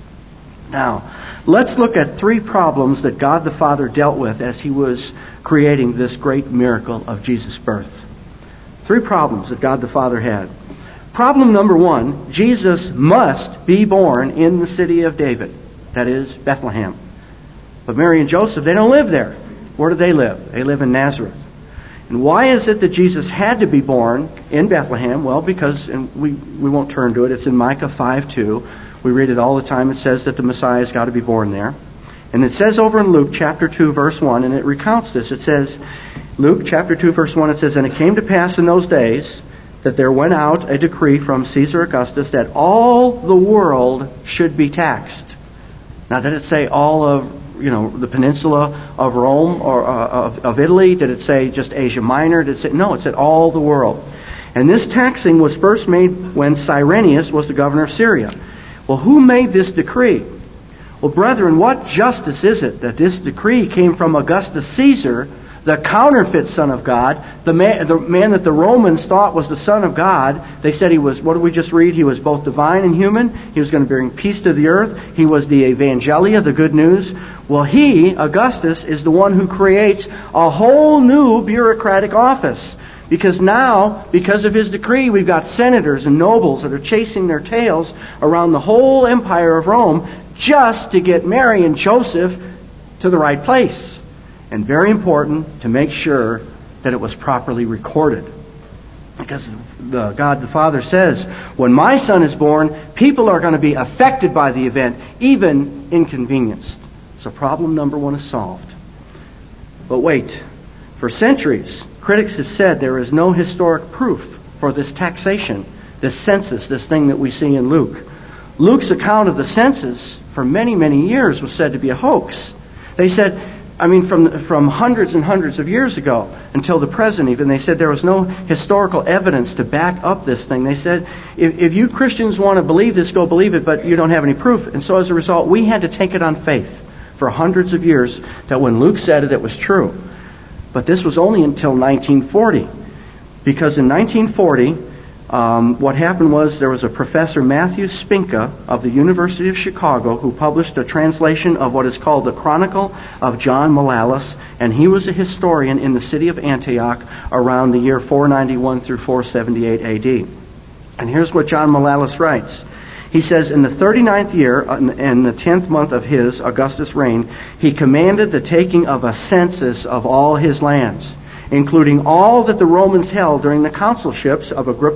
Now, let's look at 3 problems that God the Father dealt with as He was creating this great miracle of Jesus' birth. 3 problems that God the Father had. Problem number 1, Jesus must be born in the city of David, that is, Bethlehem. But Mary and Joseph, they don't live there. Where do they live? They live in Nazareth. And why is it that Jesus had to be born in Bethlehem? Well, because, and we won't turn to it, it's in Micah 5:2. We read it all the time. It says that the Messiah's got to be born there. And it says over in Luke chapter 2, verse 1, and it recounts this. It says, Luke chapter 2, verse 1, it says, "And it came to pass in those days that there went out a decree from Caesar Augustus that all the world should be taxed." Now, did it say all of, the peninsula of Rome or of Italy? Did it say just Asia Minor? Did it say, no, it said all the world. And this taxing was first made when Cyrenius was the governor of Syria. Well, who made this decree? Well, brethren, what justice is it that this decree came from Augustus Caesar, the counterfeit Son of God, the man that the Romans thought was the Son of God? They said he was, what did we just read? He was both divine and human. He was going to bring peace to the earth. He was the Evangelia, the good news. Well, he, Augustus, is the one who creates a whole new bureaucratic office. Because now, because of his decree, we've got senators and nobles that are chasing their tails around the whole empire of Rome just to get Mary and Joseph to the right place. And very important to make sure that it was properly recorded. Because God the Father says, when my Son is born, people are going to be affected by the event, even inconvenienced. So problem number one is solved. But wait, for centuries, critics have said there is no historic proof for this taxation, this census, this thing that we see in Luke. Luke's account of the census for many, many years was said to be a hoax. They said, from hundreds and hundreds of years ago until the present even, they said there was no historical evidence to back up this thing. They said, if you Christians want to believe this, go believe it, but you don't have any proof. And so as a result, we had to take it on faith for hundreds of years that when Luke said it, it was true. But this was only until 1940. Because in 1940, what happened was there was a Professor Matthew Spinka of the University of Chicago who published a translation of what is called the Chronicle of John Malalas, and he was a historian in the city of Antioch around the year 491 through 478 AD. And here's what John Malalas writes. He says, in the 39th year, and the 10th month of his, Augustus' reign, he commanded the taking of a census of all his lands, including all that the Romans held during the consulships of Agrippa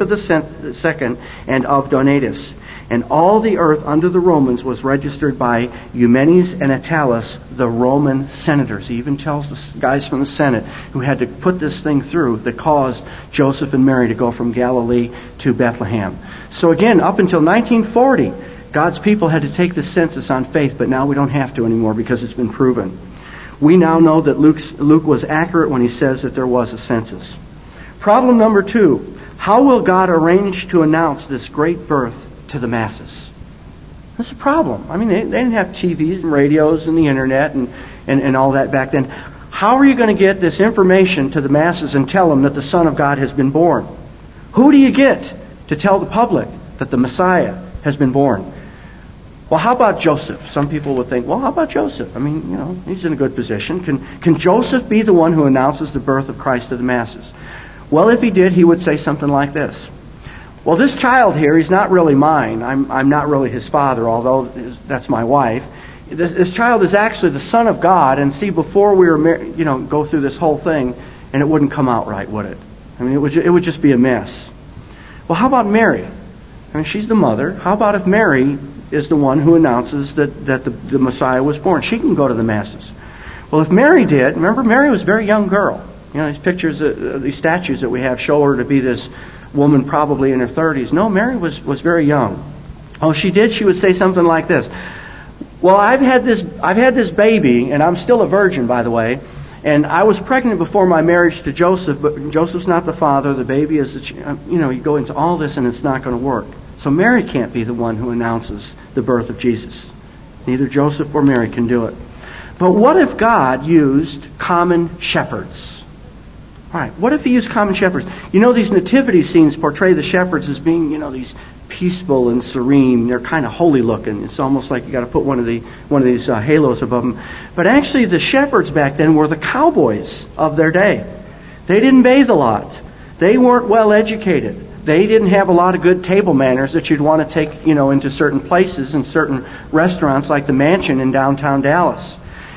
II and of Donatus. And all the earth under the Romans was registered by Eumenes and Attalus, the Roman senators. He even tells the guys from the Senate who had to put this thing through that caused Joseph and Mary to go from Galilee to Bethlehem. So again, up until 1940, God's people had to take the census on faith, but now we don't have to anymore because it's been proven. We now know that Luke was accurate when he says that there was a census. Problem number two, how will God arrange to announce this great birth to the masses? That's a problem. They didn't have TVs and radios and the internet and all that back then. How are you going to get this information to the masses and tell them that the Son of God has been born? Who do you get to tell the public that the Messiah has been born? Well, how about Joseph? Some people would think, well, how about Joseph? He's in a good position. Can Joseph be the one who announces the birth of Christ to the masses? Well, if he did, he would say something like this. Well, this child here, he's not really mine. I'm not really his father, although that's my wife. This child is actually the Son of God, and see, before we were married, go through this whole thing, and it wouldn't come out right, would it? It would just be a mess. Well, how about Mary? She's the mother. How about if Mary is the one who announces that the Messiah was born? She can go to the masses. Well, if Mary did, remember, Mary was a very young girl. These pictures, these statues that we have show her to be this woman probably in her 30s. No, Mary was very young. Oh, she did? She would say something like this. Well, I've had this baby, and I'm still a virgin, by the way, and I was pregnant before my marriage to Joseph, but Joseph's not the father, the baby is you go into all this and it's not going to work. So Mary can't be the one who announces the birth of Jesus. Neither Joseph or Mary can do it. But what if God used common shepherds? All right, what if he used common shepherds? These nativity scenes portray the shepherds as being, these peaceful and serene. They're kind of holy looking. It's almost like you got to put one of these halos above them. But actually, the shepherds back then were the cowboys of their day. They didn't bathe a lot. They weren't well educated. They didn't have a lot of good table manners that you'd want to take, into certain places and certain restaurants like the Mansion in downtown Dallas.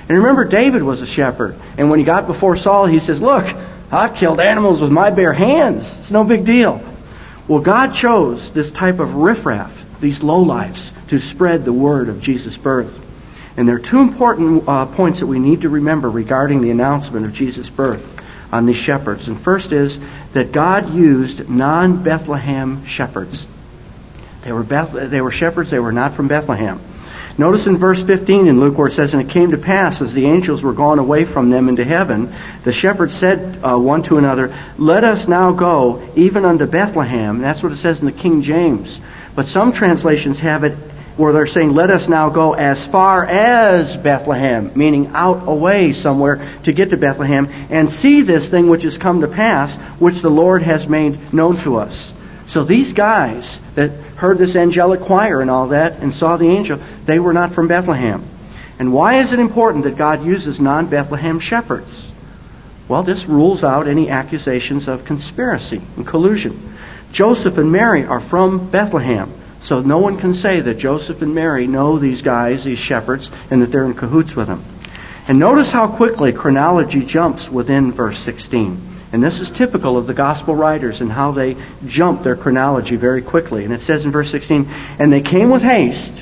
And remember, David was a shepherd. And when he got before Saul, he says, look, I killed animals with my bare hands. It's no big deal. Well, God chose this type of riffraff, these lowlifes, to spread the word of Jesus' birth. And there are two important points that we need to remember regarding the announcement of Jesus' birth on these shepherds. And first is that God used non-Bethlehem shepherds. They were shepherds, they were not from Bethlehem. Notice in verse 15 in Luke where it says, and it came to pass as the angels were gone away from them into heaven, the shepherds said one to another, let us now go even unto Bethlehem. And that's what it says in the King James. But some translations have it where they're saying, let us now go as far as Bethlehem, meaning out away somewhere to get to Bethlehem and see this thing which has come to pass, which the Lord has made known to us. So these guys that heard this angelic choir and all that and saw the angel, they were not from Bethlehem. And why is it important that God uses non-Bethlehem shepherds? Well, this rules out any accusations of conspiracy and collusion. Joseph and Mary are from Bethlehem. So no one can say that Joseph and Mary know these guys, these shepherds, and that they're in cahoots with them. And notice how quickly chronology jumps within verse 16. And this is typical of the gospel writers and how they jump their chronology very quickly. And it says in verse 16, and they came with haste,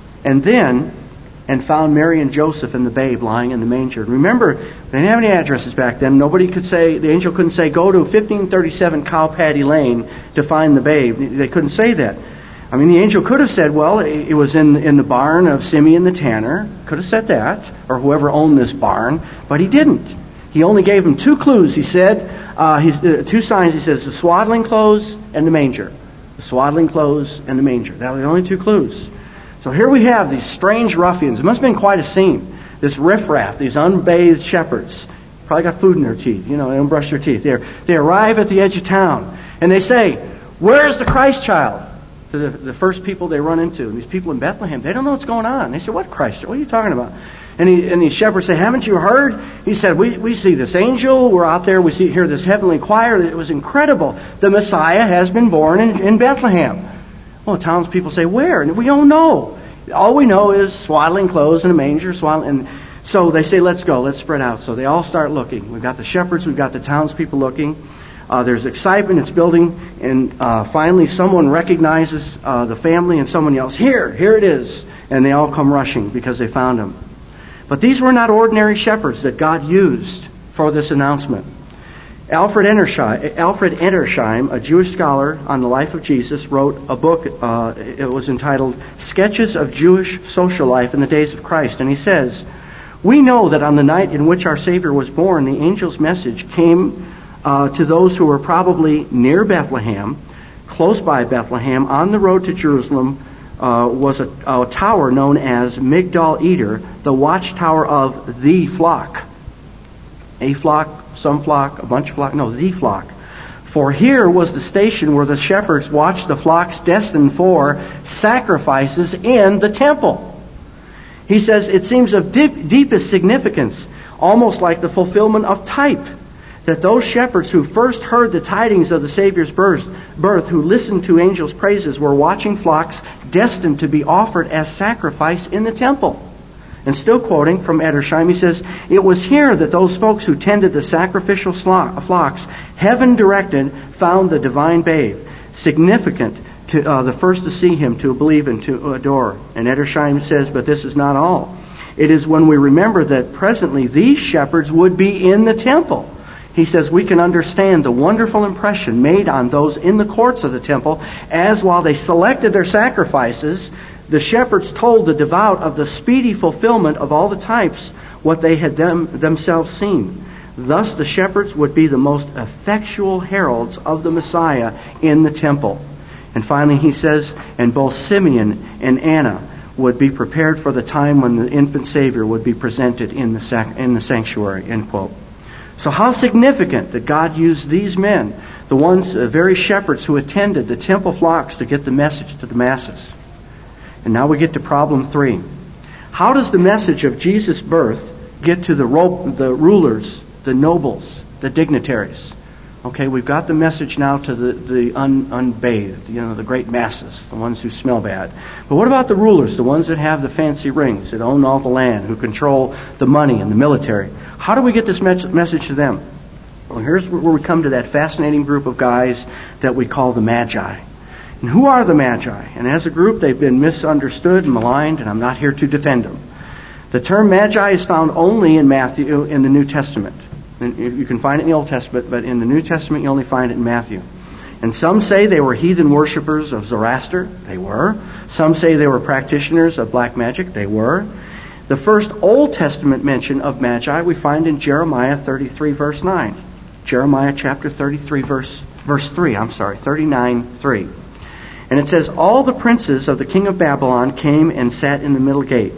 and found Mary and Joseph and the babe lying in the manger. Remember, they didn't have any addresses back then. Nobody could say, the angel couldn't say, go to 1537 Cow Patty Lane to find the babe. They couldn't say that. I mean, the angel could have said, well, it was in the barn of Simeon the tanner. Could have said that, or whoever owned this barn, but he didn't. He only gave them two clues. He said, two signs. He says, the swaddling clothes and the manger. The swaddling clothes and the manger. That were the only two clues. So here we have these strange ruffians. It must have been quite a scene. This riffraff, these unbathed shepherds, probably got food in their teeth. You know, they don't brush their teeth. They arrive at the edge of town, and they say, where's the Christ child? To the first people they run into. And these people in Bethlehem, they don't know what's going on. They say, what Christ? What are you talking about? And these shepherds say, haven't you heard? He said, we see this angel. We're out there. We hear this heavenly choir. It was incredible. The Messiah has been born in Bethlehem. Well, the townspeople say, where? And we don't know. All we know is swaddling clothes and a manger. And so they say, let's go. Let's spread out. So they all start looking. We've got the shepherds. We've got the townspeople looking. There's excitement. It's building. And finally someone recognizes the family and someone yells, here it is. And they all come rushing because they found him. But these were not ordinary shepherds that God used for this announcement. Alfred Edersheim, a Jewish scholar on the life of Jesus, wrote a book. It was entitled Sketches of Jewish Social Life in the Days of Christ. And he says, we know that on the night in which our Savior was born, the angel's message came to those who were probably near Bethlehem, close by Bethlehem, on the road to Jerusalem, was a tower known as Migdal Eder, the watchtower of the flock. A flock, some flock, a bunch of flock, no, the flock. For here was the station where the shepherds watched the flocks destined for sacrifices in the temple. He says it seems of deepest significance, almost like the fulfillment of type, that those shepherds who first heard the tidings of the Savior's birth, who listened to angels' praises, were watching flocks destined to be offered as sacrifice in the temple. And still quoting from Edersheim, he says, it was here that those folks who tended the sacrificial flocks, heaven directed, found the divine babe, significant to the first to see him, to believe and to adore. And Edersheim says, but this is not all. It is when we remember that presently these shepherds would be in the temple. He says we can understand the wonderful impression made on those in the courts of the temple, as while they selected their sacrifices, the shepherds told the devout of the speedy fulfillment of all the types, what they had themselves seen. Thus the shepherds would be the most effectual heralds of the Messiah in the temple. And finally he says, and both Simeon and Anna would be prepared for the time when the infant Savior would be presented in the sanctuary, end quote. So how significant that God used these men, the ones, very shepherds who attended the temple flocks to get the message to the masses. And now we get to problem 3. How does the message of Jesus' birth get to the rulers, the nobles, the dignitaries? Okay, we've got the message now to the unbathed, the great masses, the ones who smell bad. But what about the rulers, the ones that have the fancy rings, that own all the land, who control the money and the military? How do we get this message to them? Well, here's where we come to that fascinating group of guys that we call the Magi. And who are the Magi? And as a group, they've been misunderstood and maligned, and I'm not here to defend them. The term Magi is found only in Matthew in the New Testament. And you can find it in the Old Testament, but in the New Testament you only find it in Matthew. And some say they were heathen worshippers of Zoroaster. They were. Some say they were practitioners of black magic. They were. The first Old Testament mention of Magi we find in Jeremiah 33, verse 9. Jeremiah chapter 33, verse 39, 3. And it says, all the princes of the king of Babylon came and sat in the middle gate.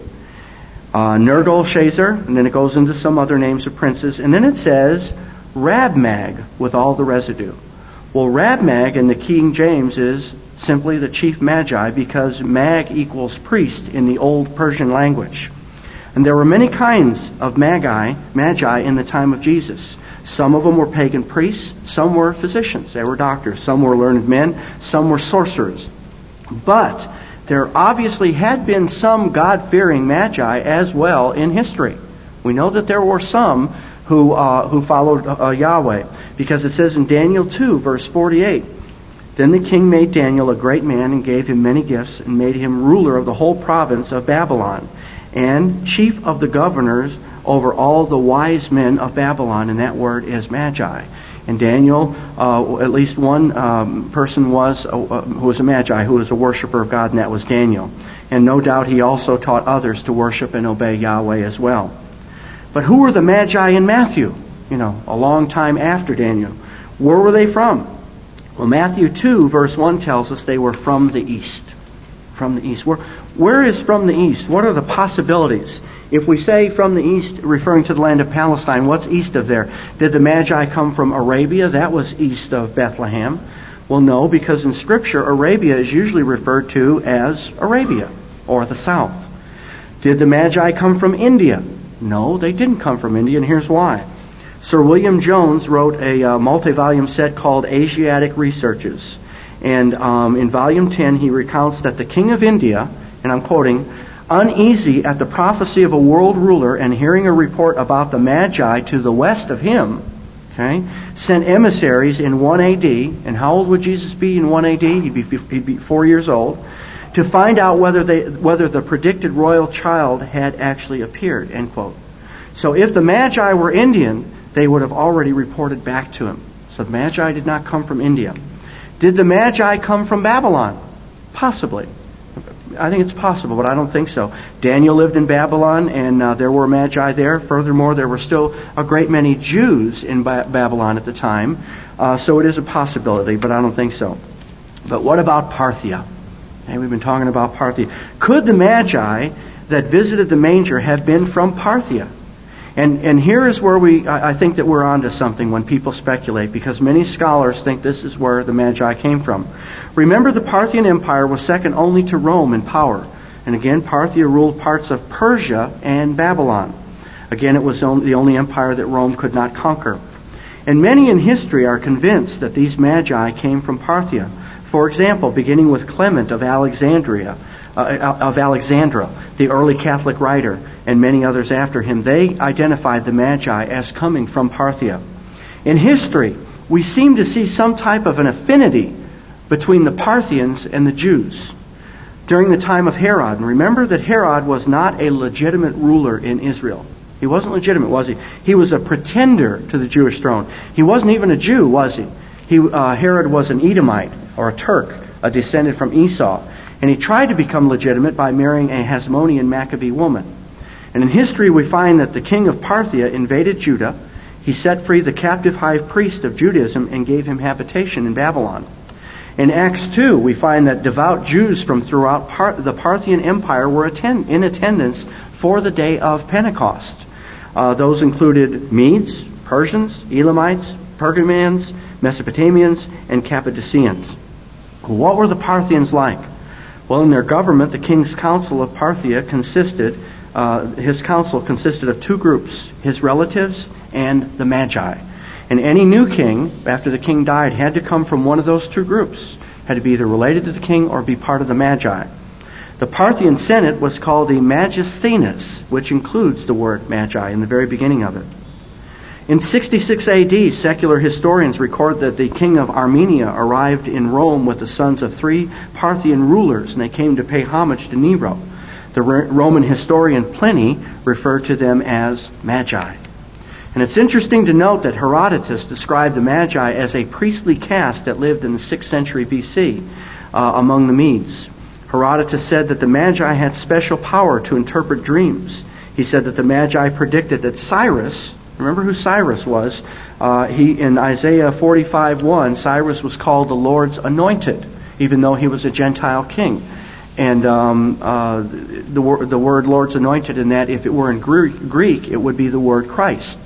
Nergal-Shazer, and then it goes into some other names of princes, and then it says Rabmag with all the residue. Well, Rabmag in the King James is simply the chief magi, because mag equals priest in the old Persian language. And there were many kinds of magi in the time of Jesus. Some of them were pagan priests, some were physicians, they were doctors, some were learned men, some were sorcerers. But there obviously had been some God-fearing magi as well in history. We know that there were some who followed Yahweh, because it says in Daniel 2, verse 48, then the king made Daniel a great man and gave him many gifts and made him ruler of the whole province of Babylon and chief of the governors over all the wise men of Babylon, and that word is magi. And Daniel, at least one person was who was a magi, who was a worshiper of God, and that was Daniel. And no doubt he also taught others to worship and obey Yahweh as well. But who were the magi in Matthew? A long time after Daniel. Where were they from? Well, Matthew 2, verse 1 tells us they were from the east. From the east. Where is from the east? What are the possibilities? If we say from the east, referring to the land of Palestine, what's east of there? Did the Magi come from Arabia? That was east of Bethlehem. Well, no, because in Scripture, Arabia is usually referred to as Arabia, or the south. Did the Magi come from India? No, they didn't come from India, and here's why. Sir William Jones wrote a multi-volume set called Asiatic Researches. And in volume 10, he recounts that the king of India, and I'm quoting, uneasy at the prophecy of a world ruler and hearing a report about the Magi to the west of him, sent emissaries in 1 AD, and how old would Jesus be in 1 AD? He'd be 4 years old, to find out whether the predicted royal child had actually appeared, end quote. So if the Magi were Indian, they would have already reported back to him. So the Magi did not come from India. Did the Magi come from Babylon? Possibly. I think it's possible, but I don't think so. Daniel lived in Babylon, and there were Magi there. Furthermore, there were still a great many Jews in Babylon at the time. So it is a possibility, but I don't think so. But what about Parthia? And we've been talking about Parthia. Could the Magi that visited the manger have been from Parthia? And here is where I think that we're onto something when people speculate, because many scholars think this is where the Magi came from. Remember, the Parthian Empire was second only to Rome in power. And again, Parthia ruled parts of Persia and Babylon. Again, it was the only empire that Rome could not conquer. And many in history are convinced that these Magi came from Parthia. For example, beginning with Clement of Alexandra, the early Catholic writer, and many others after him, they identified the Magi as coming from Parthia. In history, we seem to see some type of an affinity between the Parthians and the Jews during the time of Herod. And remember that Herod was not a legitimate ruler in Israel. He wasn't legitimate, was he? He was a pretender to the Jewish throne. He wasn't even a Jew, was he? Herod was an Edomite, or a Turk, a descendant from Esau. And he tried to become legitimate by marrying a Hasmonean Maccabee woman. And in history we find that the king of Parthia invaded Judah. He set free the captive high priest of Judaism and gave him habitation in Babylon. In Acts 2, we find that devout Jews from throughout the Parthian Empire were in attendance for the day of Pentecost. Those included Medes, Persians, Elamites, Pergamans, Mesopotamians, and Cappadocians. What were the Parthians like? Well, in their government, the king's council of Parthia consisted of two groups, his relatives and the Magi. And any new king, after the king died, had to come from one of those two groups. Had to be either related to the king or be part of the Magi. The Parthian Senate was called the Magisthenes, which includes the word Magi in the very beginning of it. In 66 AD, secular historians record that the king of Armenia arrived in Rome with the sons of 3 Parthian rulers, and they came to pay homage to Nero. The Roman historian Pliny referred to them as Magi. And it's interesting to note that Herodotus described the Magi as a priestly caste that lived in the 6th century BC among the Medes. Herodotus said that the Magi had special power to interpret dreams. He said that the Magi predicted that Cyrus, remember who Cyrus was? In Isaiah 45:1, Cyrus was called the Lord's anointed, even though he was a Gentile king. And the word Lord's anointed in that, if it were in Greek, it would be the word Christ.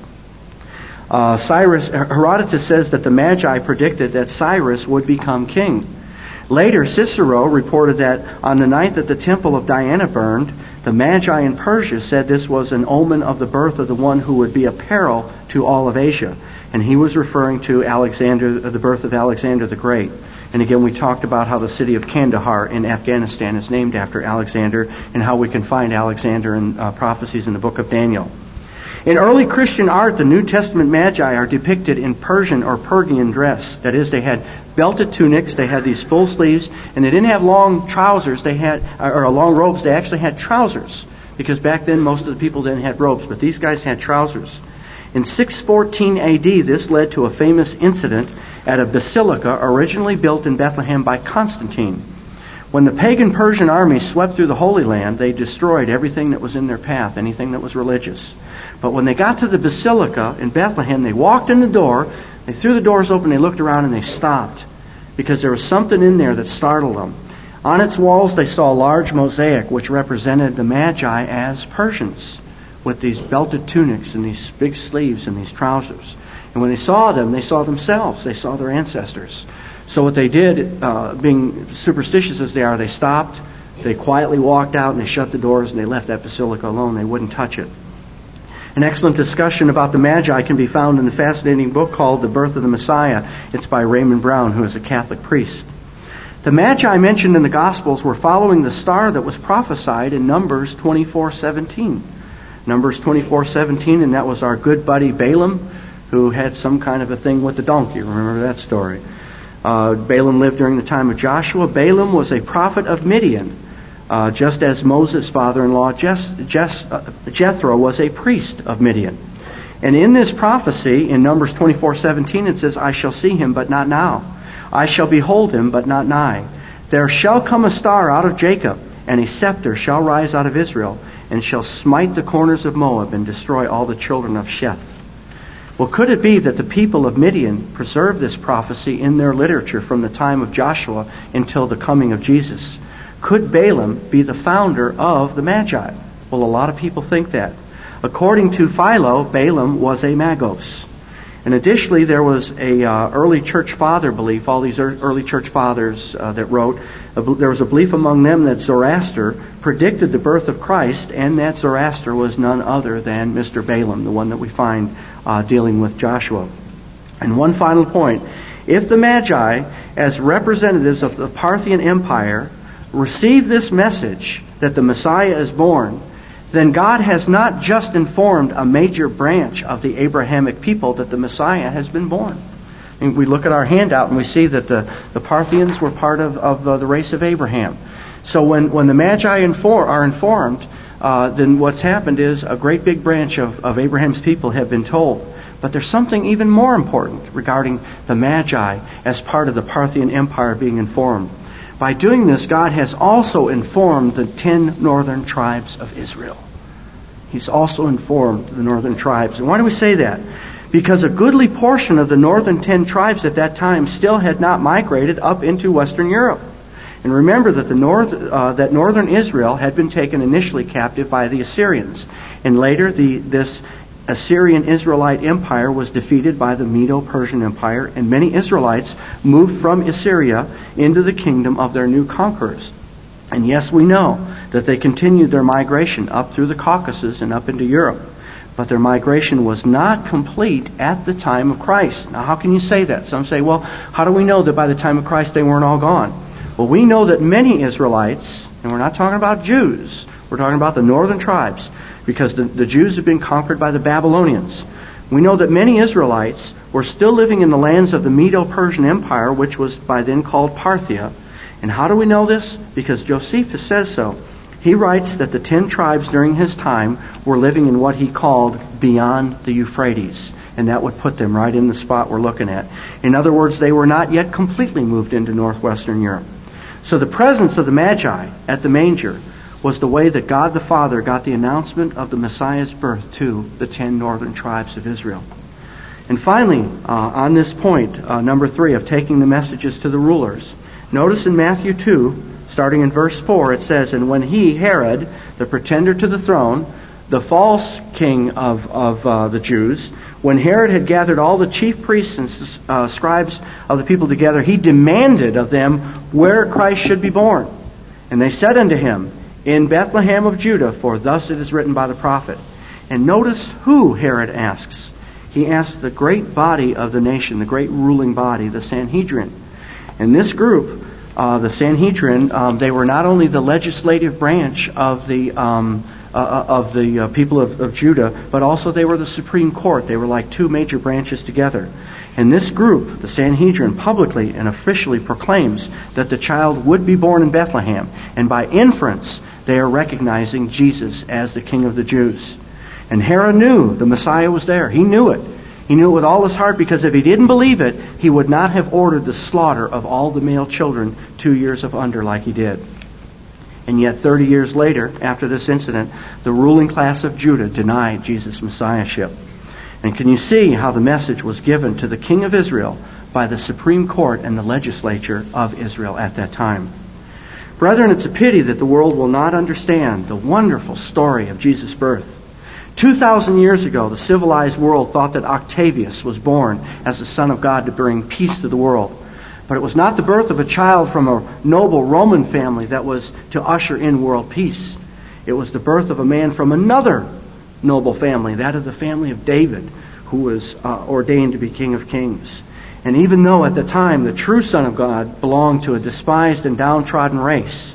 Herodotus says that the Magi predicted that Cyrus would become king. Later, Cicero reported that on the night that the temple of Diana burned, the Magi in Persia said this was an omen of the birth of the one who would be a peril to all of Asia. And he was referring to the birth of Alexander the Great. And again, we talked about how the city of Kandahar in Afghanistan is named after Alexander, and how we can find Alexander in prophecies in the book of Daniel. In early Christian art, the New Testament Magi are depicted in Persian or Persian dress. That is, they had belted tunics, they had these full sleeves, and they didn't have long trousers, or long robes, they actually had trousers. Because back then most of the people didn't have robes, but these guys had trousers. In 614 AD, this led to a famous incident at a basilica originally built in Bethlehem by Constantine. When the pagan Persian army swept through the Holy Land, they destroyed everything that was in their path, anything that was religious. But when they got to the basilica in Bethlehem, they walked in the door, they threw the doors open, they looked around, and they stopped. Because there was something in there that startled them. On its walls, they saw a large mosaic which represented the Magi as Persians, with these belted tunics and these big sleeves and these trousers. And when they saw them, they saw themselves. They saw their ancestors. So what they did, being superstitious as they are, they stopped, they quietly walked out, and they shut the doors, and they left that basilica alone. They wouldn't touch it. An excellent discussion about the Magi can be found in the fascinating book called The Birth of the Messiah. It's by Raymond Brown, who is a Catholic priest. The Magi mentioned in the Gospels were following the star that was prophesied in Numbers 24:17. Numbers 24:17, and that was our good buddy Balaam, who had some kind of a thing with the donkey. Remember that story? Balaam lived during the time of Joshua. Balaam was a prophet of Midian, just as Moses' father-in-law Jethro was a priest of Midian. And in this prophecy, in Numbers 24:17, it says, I shall see him, but not now. I shall behold him, but not nigh. There shall come a star out of Jacob, and a scepter shall rise out of Israel, and shall smite the corners of Moab, and destroy all the children of Sheth. Well, could it be that the people of Midian preserved this prophecy in their literature from the time of Joshua until the coming of Jesus? Could Balaam be the founder of the Magi? Well, a lot of people think that. According to Philo, Balaam was a Magos. And additionally, there was a early church father belief, all these early church fathers that wrote, there was a belief among them that Zoroaster predicted the birth of Christ, and that Zoroaster was none other than Mr. Balaam, the one that we find dealing with Joshua. And one final point. If the Magi, as representatives of the Parthian Empire, receive this message that the Messiah is born, then God has not just informed a major branch of the Abrahamic people that the Messiah has been born. And we look at our handout and we see that the Parthians were part of the race of Abraham. So when the Magi are informed, then what's happened is a great big branch of Abraham's people have been told. But there's something even more important regarding the Magi as part of the Parthian Empire being informed. By doing this, God has also informed the 10 northern tribes of Israel. He's also informed the northern tribes. And why do we say that? Because a goodly portion of the northern 10 tribes at that time still had not migrated up into Western Europe. And remember that that northern Israel had been taken initially captive by the Assyrians. And later this Assyrian Israelite empire was defeated by the Medo-Persian Empire, and many Israelites moved from Assyria into the kingdom of their new conquerors. And yes, we know that they continued their migration up through the Caucasus and up into Europe. but their migration was not complete at the time of Christ. Now, how can you say that? Some say, well, how do we know that by the time of Christ they weren't all gone? Well, we know that many Israelites, and we're not talking about Jews, we're talking about the northern tribes, because the Jews have been conquered by the Babylonians. We know that many Israelites were still living in the lands of the Medo-Persian Empire, which was by then called Parthia. And how do we know this? Because Josephus says so. He writes that the 10 tribes during his time were living in what he called beyond the Euphrates. And that would put them right in the spot we're looking at. In other words, they were not yet completely moved into northwestern Europe. So the presence of the Magi at the manger was the way that God the Father got the announcement of the Messiah's birth to the 10 northern tribes of Israel. And finally, on this point, number 3, of taking the messages to the rulers, notice in Matthew 2, starting in verse 4, it says, "And when he, Herod, the pretender to the throne, the false king of the Jews, when Herod had gathered all the chief priests and scribes of the people together, he demanded of them where Christ should be born. And they said unto him, In Bethlehem of Judah, for thus it is written by the prophet." And notice who Herod asks. He asks the great body of the nation, the great ruling body, the Sanhedrin. And this group, the Sanhedrin, they were not only the legislative branch of the people of Judah, but also they were the Supreme Court. They were like two major branches together. And this group, the Sanhedrin, publicly and officially proclaims that the child would be born in Bethlehem. And by inference, they are recognizing Jesus as the King of the Jews. And Herod knew the Messiah was there. He knew it. He knew it with all his heart, because if he didn't believe it, he would not have ordered the slaughter of all the male children 2 years of under like he did. And yet 30 years later, after this incident, the ruling class of Judah denied Jesus' Messiahship. And can you see how the message was given to the King of Israel by the Supreme Court and the legislature of Israel at that time? Brethren, it's a pity that the world will not understand the wonderful story of Jesus' birth. 2,000 years ago, the civilized world thought that Octavius was born as the Son of God to bring peace to the world. But it was not the birth of a child from a noble Roman family that was to usher in world peace. It was the birth of a man from another noble family, that of the family of David, who was ordained to be King of Kings. And even though at the time the true Son of God belonged to a despised and downtrodden race,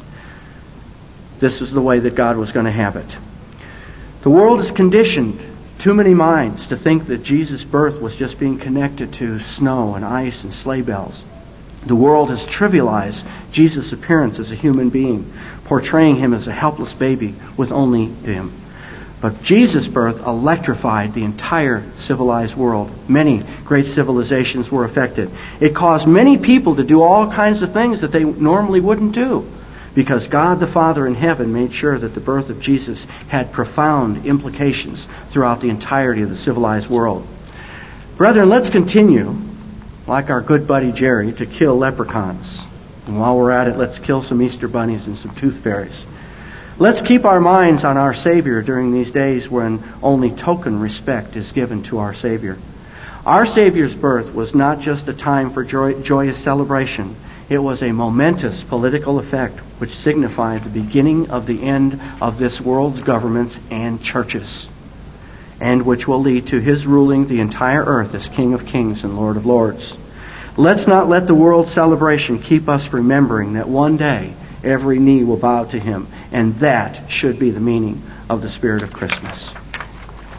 this is the way that God was going to have it. The world has conditioned too many minds to think that Jesus' birth was just being connected to snow and ice and sleigh bells. The world has trivialized Jesus' appearance as a human being, portraying him as a helpless baby with only him. But Jesus' birth electrified the entire civilized world. Many great civilizations were affected. It caused many people to do all kinds of things that they normally wouldn't do, because God the Father in heaven made sure that the birth of Jesus had profound implications throughout the entirety of the civilized world. Brethren, let's continue, like our good buddy Jerry, to kill leprechauns. And while we're at it, let's kill some Easter bunnies and some tooth fairies. Let's keep our minds on our Savior during these days when only token respect is given to our Savior. Our Savior's birth was not just a time for joyous celebration. It was a momentous political effect which signified the beginning of the end of this world's governments and churches, and which will lead to His ruling the entire earth as King of Kings and Lord of Lords. Let's not let the world's celebration keep us remembering that one day every knee will bow to Him, and that should be the meaning of the spirit of Christmas.